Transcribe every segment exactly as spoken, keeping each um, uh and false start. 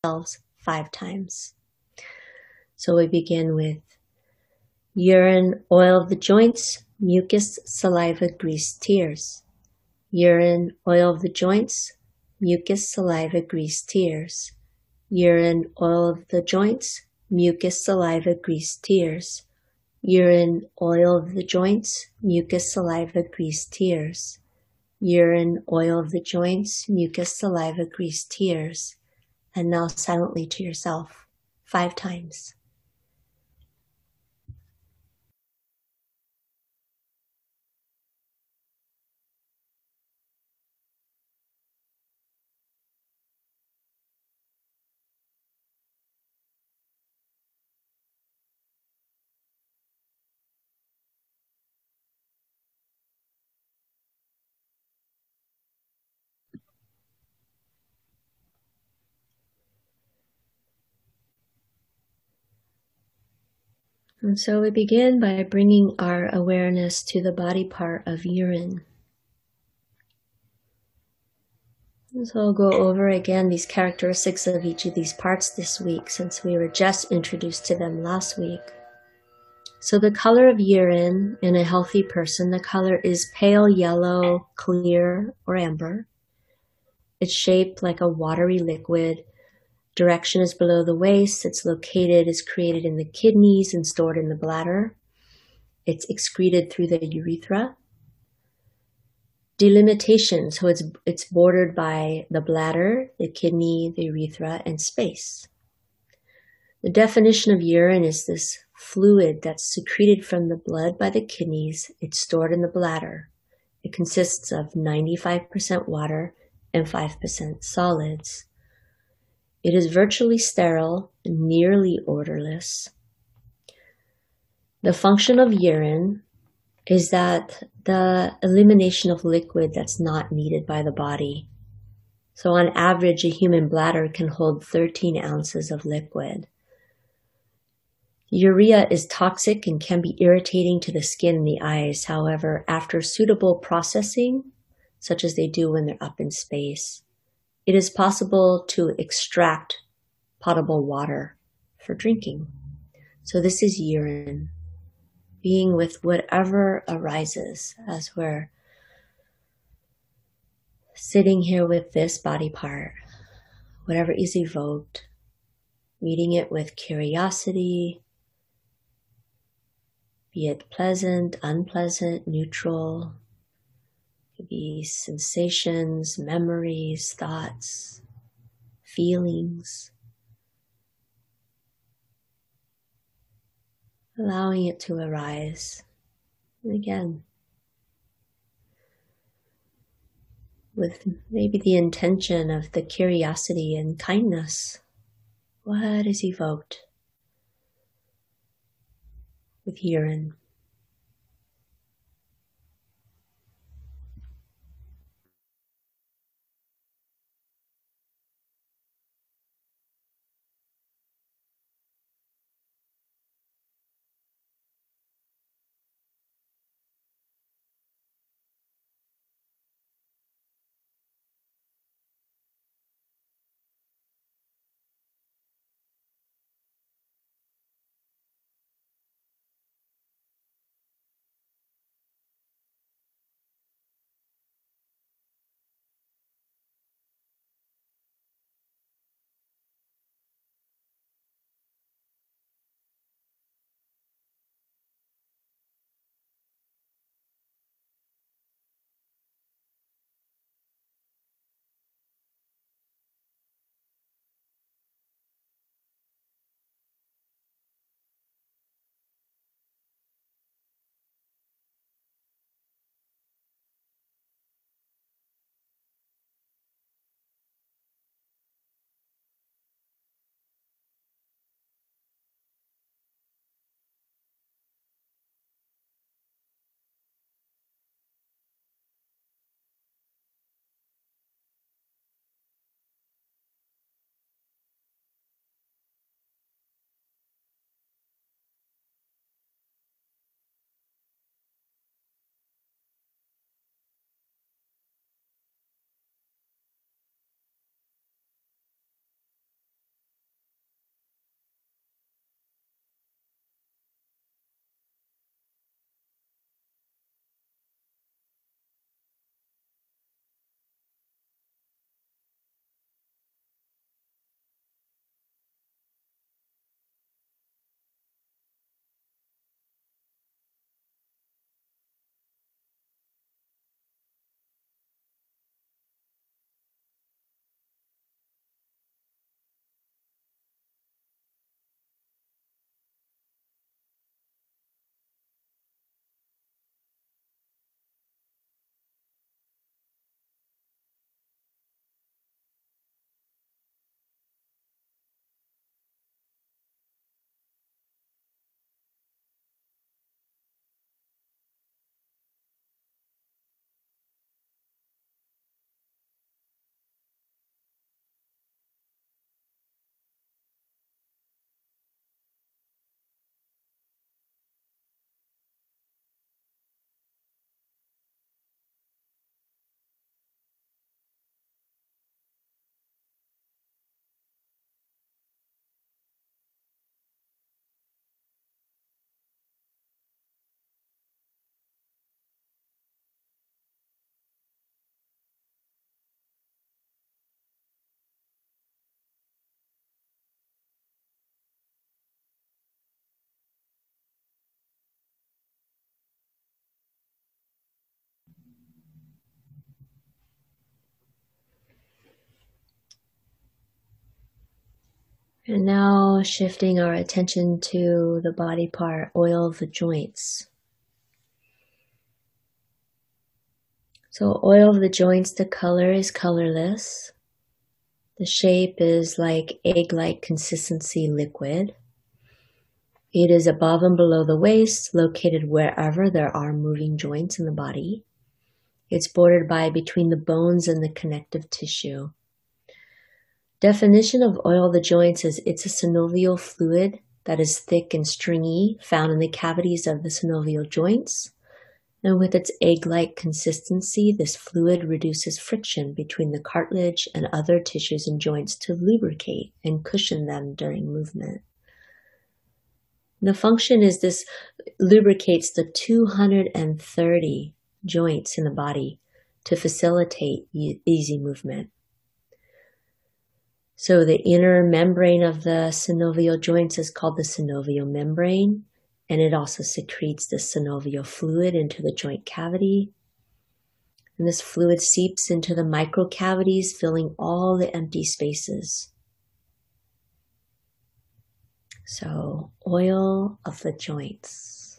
ourselves five times. So we begin with urine, oil of the joints, mucus, saliva, grease, tears. Urine, oil of the joints, mucus, saliva, grease, tears. Urine, oil of the joints, mucus, saliva, grease, tears. Urine, oil of the joints, mucus, saliva, grease, tears. Urine, oil of the joints, mucus, saliva, grease, tears. And now silently to yourself, five times. And so we begin by bringing our awareness to the body part of urine. And so I'll go over again these characteristics of each of these parts this week, since we were just introduced to them last week. So the color of urine in a healthy person, the color is pale yellow, clear, or amber. It's shaped like a watery liquid. Direction is below the waist. It's located, is created in the kidneys and stored in the bladder. It's excreted through the urethra. Delimitation, so it's, it's bordered by the bladder, the kidney, the urethra, and space. The definition of urine is this fluid that's secreted from the blood by the kidneys. It's stored in the bladder. It consists of ninety-five percent water and five percent solids. It is virtually sterile and nearly odorless. The function of urine is that the elimination of liquid that's not needed by the body. So on average, a human bladder can hold thirteen ounces of liquid. Urea is toxic and can be irritating to the skin and the eyes. However, after suitable processing, such as they do when they're up in space, it is possible to extract potable water for drinking. So this is urine, being with whatever arises as we're sitting here with this body part, whatever is evoked, meeting it with curiosity, be it pleasant, unpleasant, neutral. It could be sensations, memories, thoughts, feelings. Allowing it to arise. And again, with maybe the intention of the curiosity and kindness. What is evoked with urine? And now shifting our attention to the body part, oil of the joints. So oil of the joints, the color is colorless. The shape is like egg-like consistency liquid. It is above and below the waist, located wherever there are moving joints in the body. It's bordered by between the bones and the connective tissue. Definition of oil of the joints is it's a synovial fluid that is thick and stringy, found in the cavities of the synovial joints. And with its egg-like consistency, this fluid reduces friction between the cartilage and other tissues and joints to lubricate and cushion them during movement. The function is this lubricates the two hundred thirty joints in the body to facilitate easy movement. So the inner membrane of the synovial joints is called the synovial membrane, and it also secretes the synovial fluid into the joint cavity. And this fluid seeps into the microcavities, filling all the empty spaces. So, oil of the joints.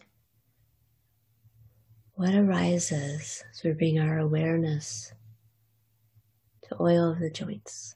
What arises as we bring our awareness to oil of the joints?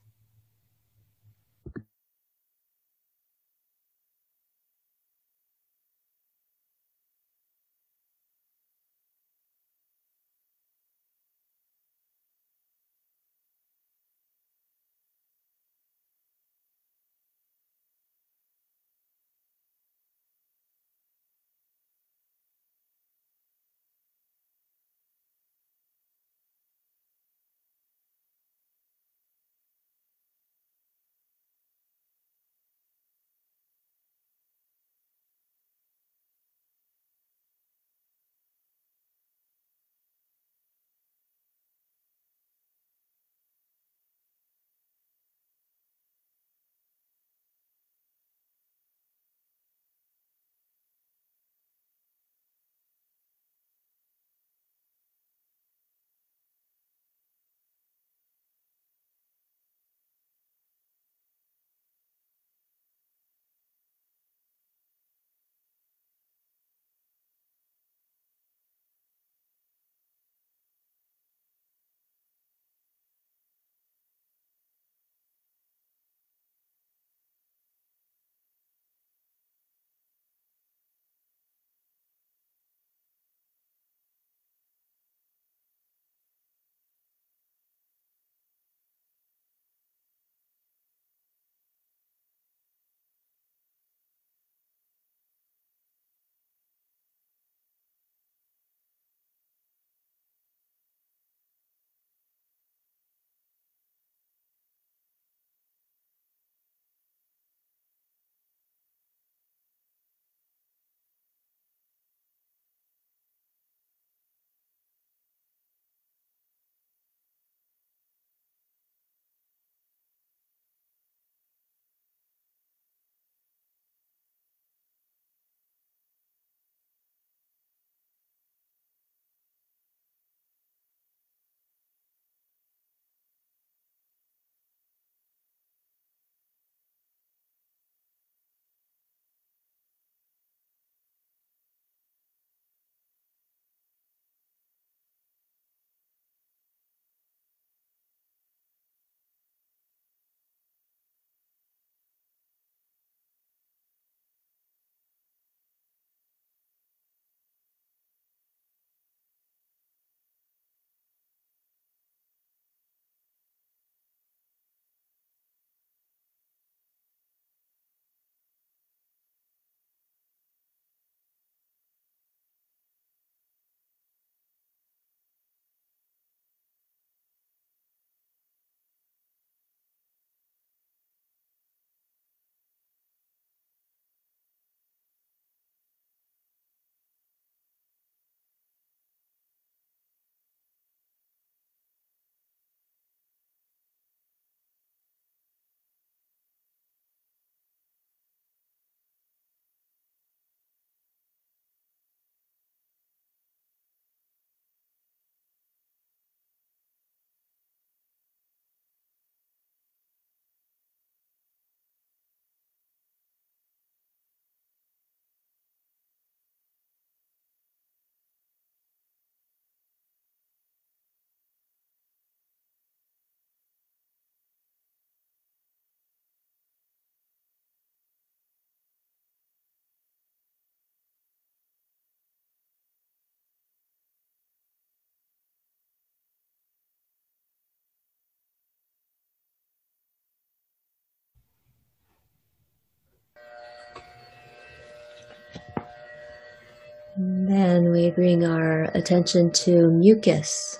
And we bring our attention to mucus.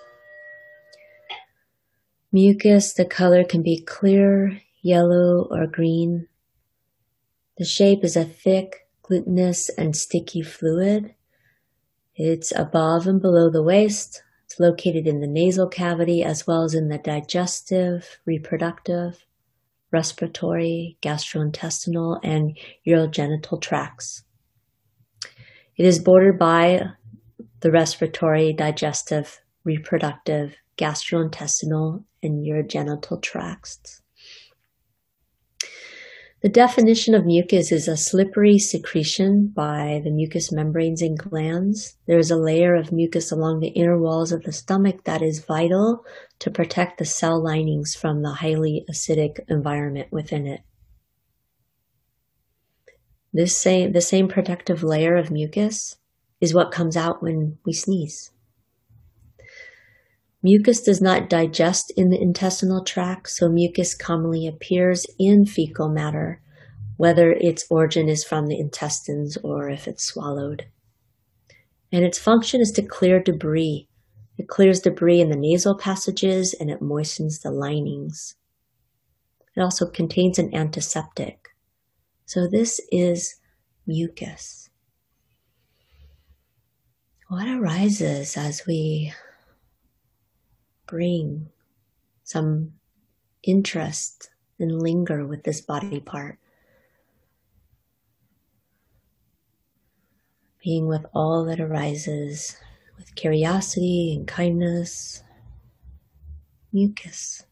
Mucus, the color can be clear, yellow, or green. The shape is a thick, glutinous, and sticky fluid. It's above and below the waist. It's located in the nasal cavity as well as in the digestive, reproductive, respiratory, gastrointestinal, and urogenital tracts. It is bordered by the respiratory, digestive, reproductive, gastrointestinal, and urogenital tracts. The definition of mucus is a slippery secretion by the mucous membranes and glands. There is a layer of mucus along the inner walls of the stomach that is vital to protect the cell linings from the highly acidic environment within it. This same, the same protective layer of mucus is what comes out when we sneeze. Mucus does not digest in the intestinal tract, so mucus commonly appears in fecal matter, whether its origin is from the intestines or if it's swallowed. And its function is to clear debris. It clears debris in the nasal passages and it moistens the linings. It also contains an antiseptic. So this is mucus. What arises as we bring some interest and linger with this body part? Being with all that arises with curiosity and kindness, mucus.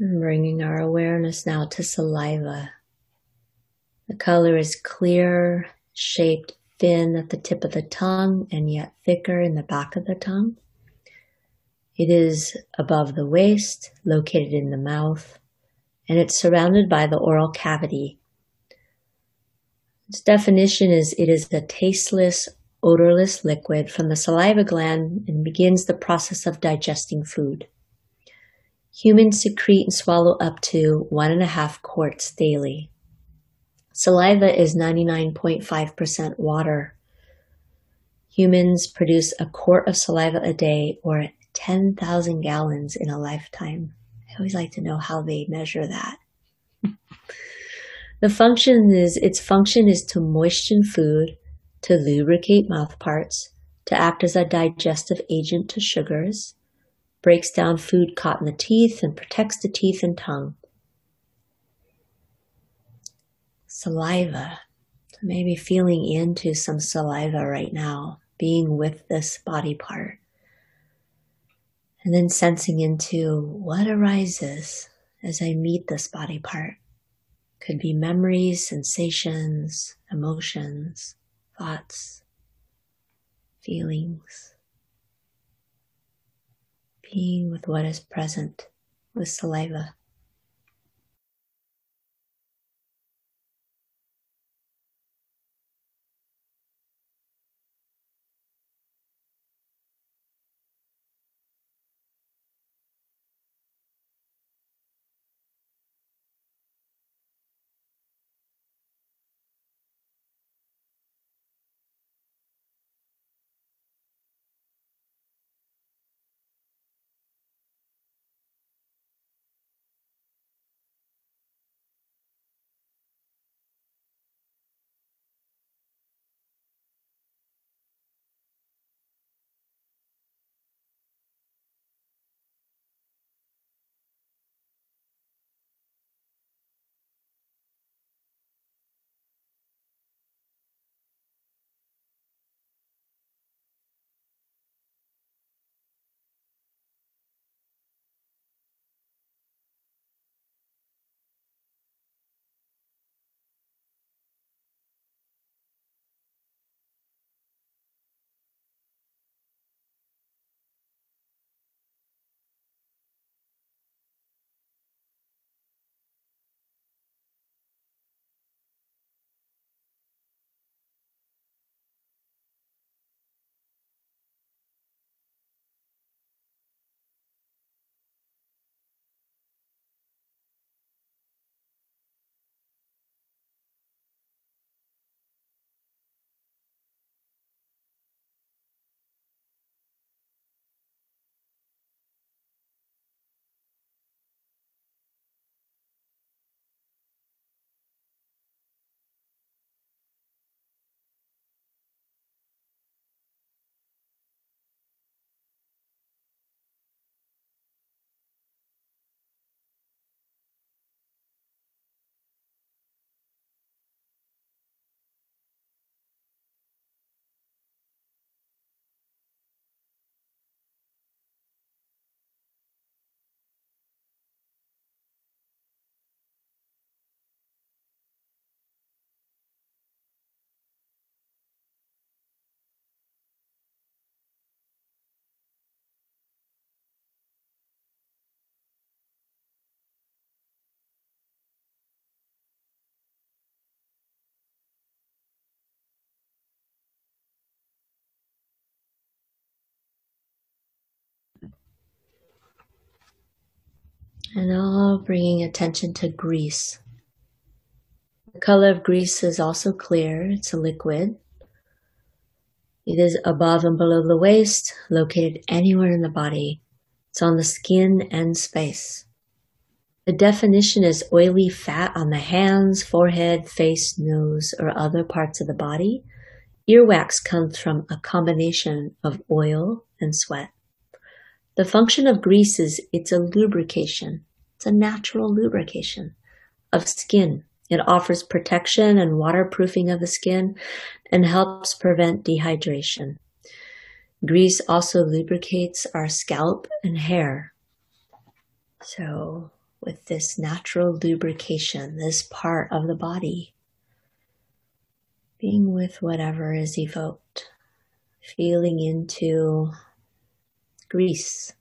And bringing our awareness now to saliva. The color is clear, shaped thin at the tip of the tongue and yet thicker in the back of the tongue. It is above the waist, located in the mouth, and it's surrounded by the oral cavity. Its definition is it is a tasteless, odorless liquid from the saliva gland and begins the process of digesting food. Humans secrete and swallow up to one and a half quarts daily. Saliva is ninety-nine point five percent water. Humans produce a quart of saliva a day, or ten thousand gallons in a lifetime. I always like to know how they measure that. The function is, its function is to moisten food, to lubricate mouth parts, to act as a digestive agent to sugars, breaks down food caught in the teeth, and protects the teeth and tongue. Saliva. Maybe feeling into some saliva right now, being with this body part. And then sensing into what arises as I meet this body part. Could be memories, sensations, emotions, thoughts, feelings. Being with what is present with saliva. And now bringing attention to grease. The color of grease is also clear. It's a liquid. It is above and below the waist, located anywhere in the body. It's on the skin and space. The definition is oily fat on the hands, forehead, face, nose, or other parts of the body. Earwax comes from a combination of oil and sweat. The function of grease is it's a lubrication. It's a natural lubrication of skin. It offers protection and waterproofing of the skin and helps prevent dehydration. Grease also lubricates our scalp and hair. So with this natural lubrication, this part of the body, being with whatever is evoked, feeling into grease.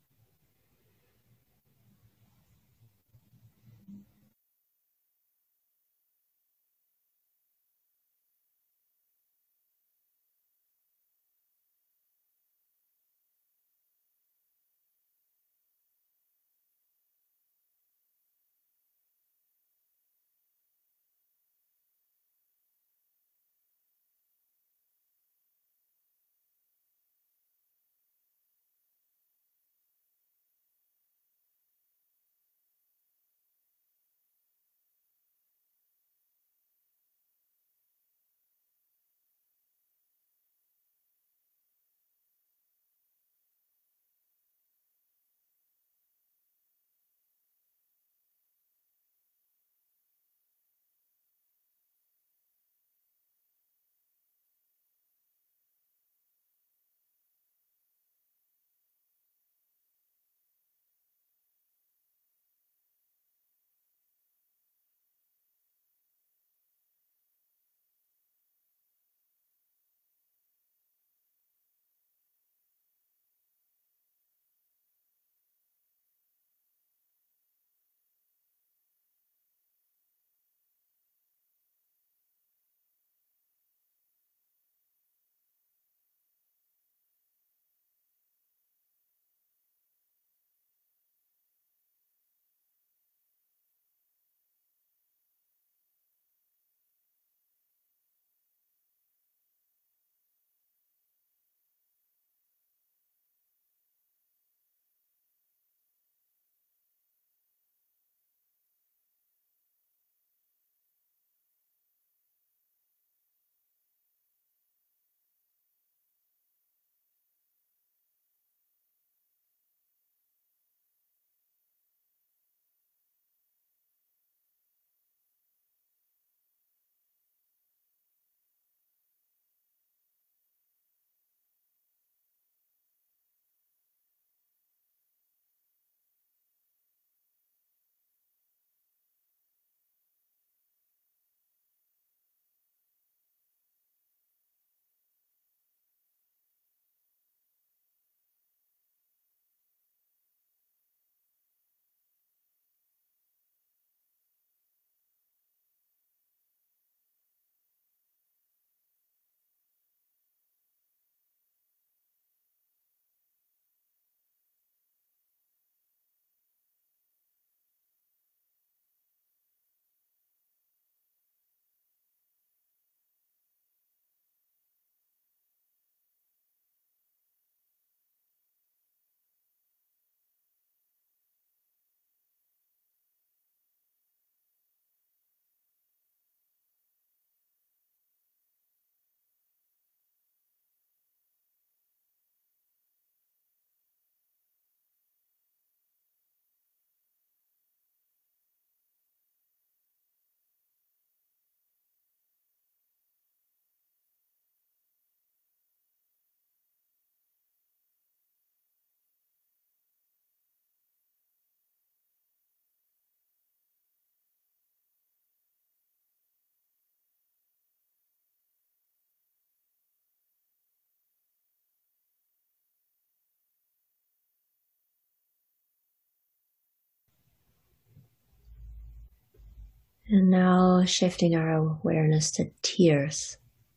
And now shifting our awareness to tears.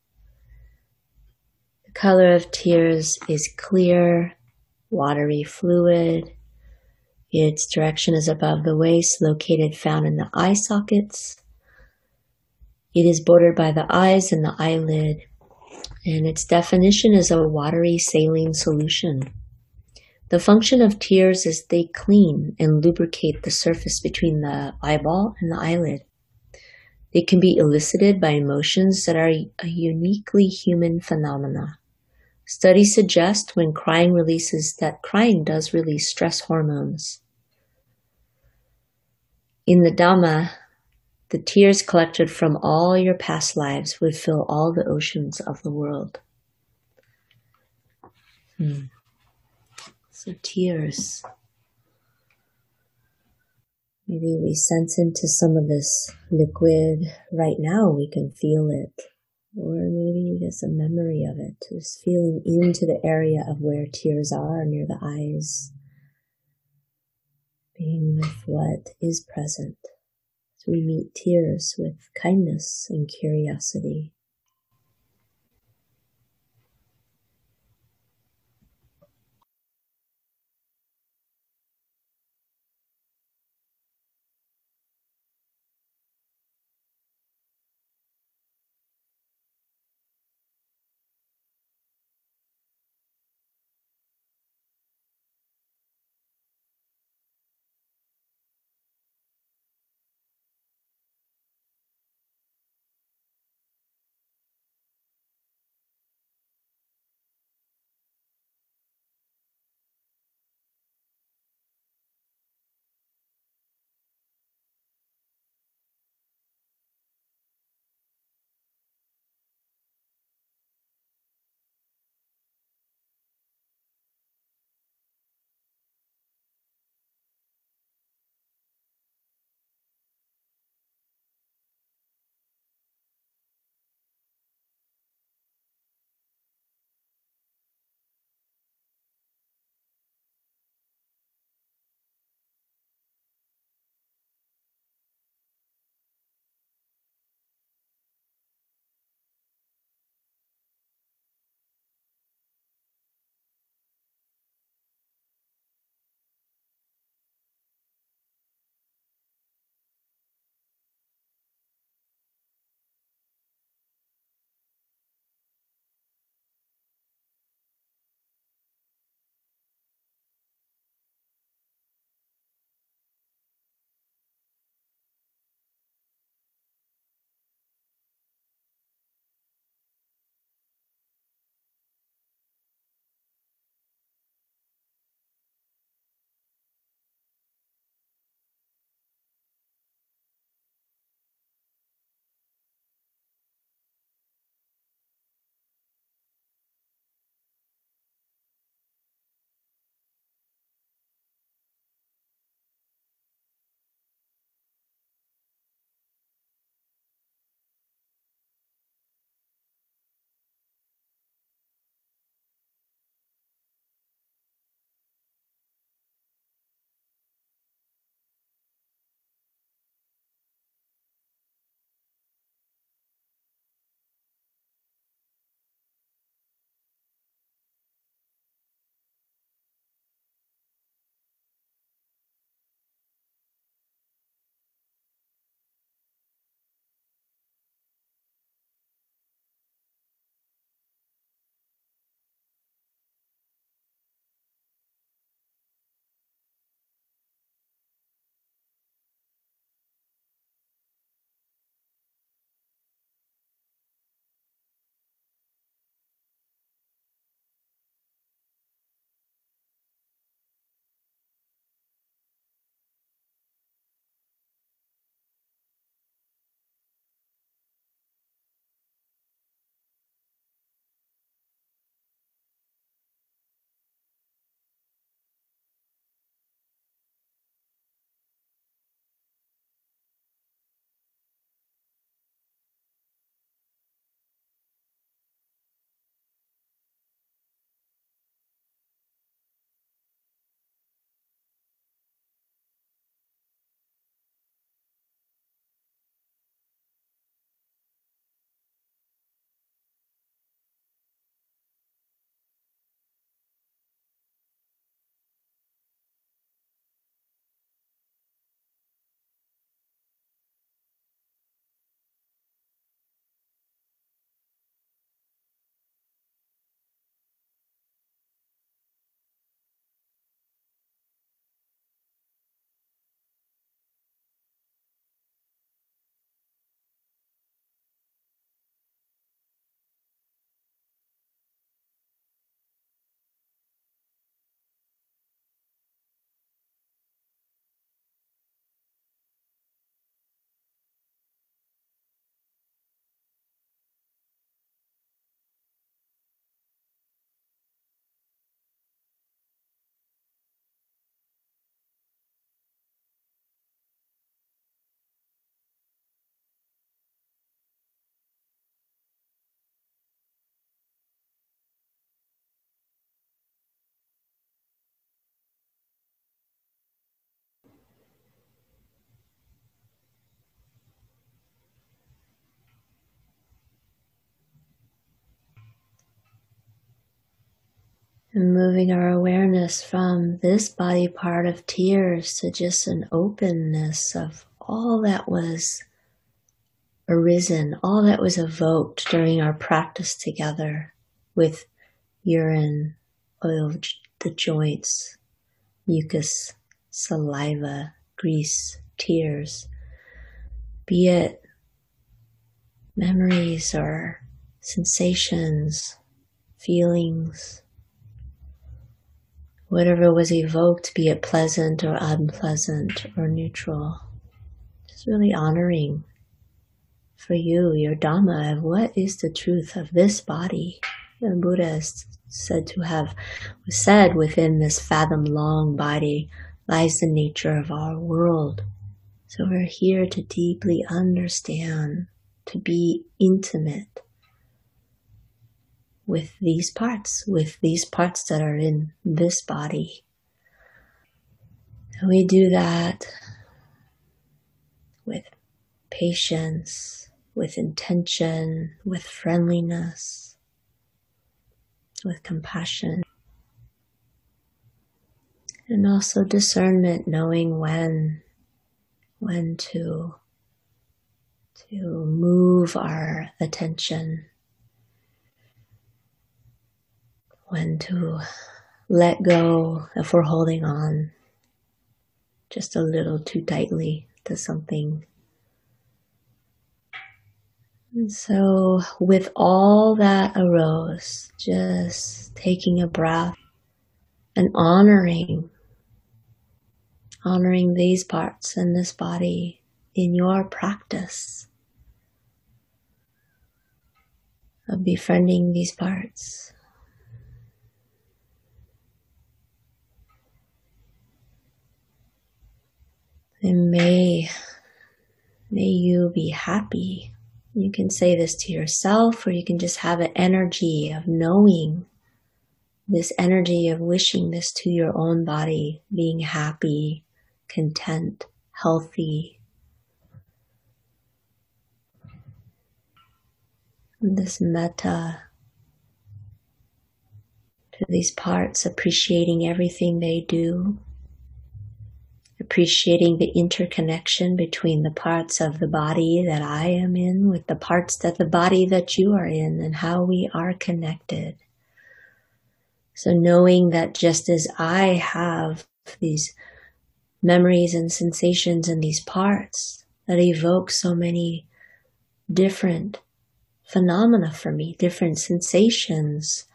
The color of tears is clear, watery fluid. Its direction is above the waist, located found in the eye sockets. It is bordered by the eyes and the eyelid, and its definition is a watery saline solution. The function of tears is they clean and lubricate the surface between the eyeball and the eyelid. They can be elicited by emotions that are a uniquely human phenomena. Studies suggest when crying releases that crying does release stress hormones. In the Dhamma, the tears collected from all your past lives would fill all the oceans of the world. Hmm. So tears. Maybe we sense into some of this liquid right now, we can feel it. Or maybe just a memory of it, just feeling into the area of where tears are near the eyes, being with what is present. So we meet tears with kindness and curiosity. And moving our awareness from this body part of tears to just an openness of all that was arisen, all that was evoked during our practice together with urine, oil, the joints, mucus, saliva, grease, tears, be it memories or sensations, feelings, whatever was evoked, be it pleasant or unpleasant or neutral. Just really honoring for you, your Dhamma, of what is the truth of this body. The Buddha is said to have said within this fathom-long body lies the nature of our world. So we're here to deeply understand, to be intimate with these parts, with these parts that are in this body. And we do that with patience, with intention, with friendliness, with compassion, and also discernment, knowing when, when to, to move our attention, when to let go if we're holding on just a little too tightly to something. And so with all that arose, just taking a breath and honoring, honoring these parts in this body in your practice of befriending these parts. And may, may you be happy. You can say this to yourself, or you can just have an energy of knowing, this energy of wishing this to your own body, being happy, content, healthy. And this metta to these parts, appreciating everything they do, appreciating the interconnection between the parts of the body that I am in with the parts that the body that you are in, and how we are connected. So knowing that just as I have these memories and sensations in these parts that evoke so many different phenomena for me, different sensations,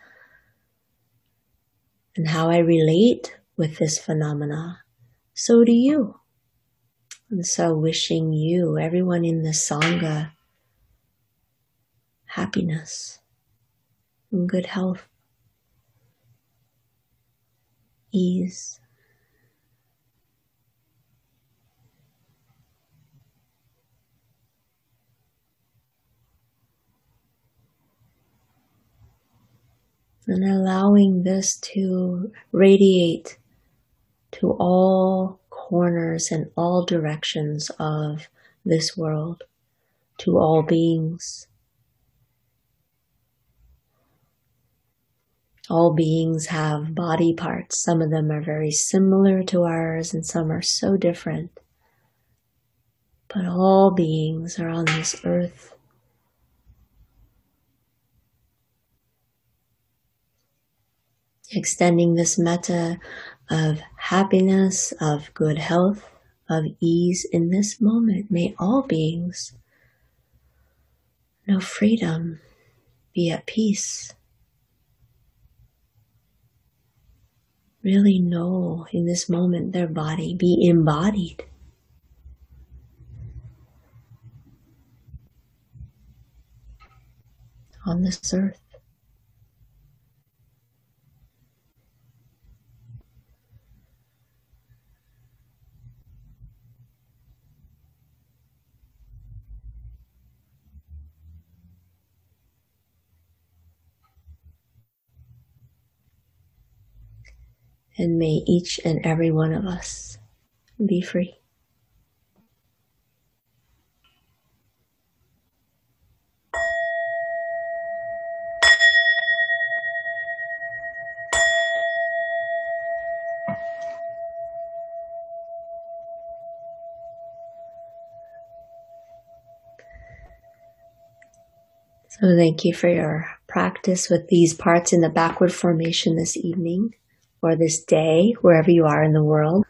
and how I relate with this phenomena, so do you. And so wishing you, everyone in the Sangha, happiness and good health, ease. And allowing this to radiate to all corners and all directions of this world, to all beings. All beings have body parts. Some of them are very similar to ours and some are so different. But all beings are on this earth. Extending this metta of happiness, of good health, of ease in this moment. May all beings know freedom, be at peace. Really know in this moment their body, be embodied. On this earth. And may each and every one of us be free. So thank you for your practice with these parts in the backward formation this evening or this day, wherever you are in the world.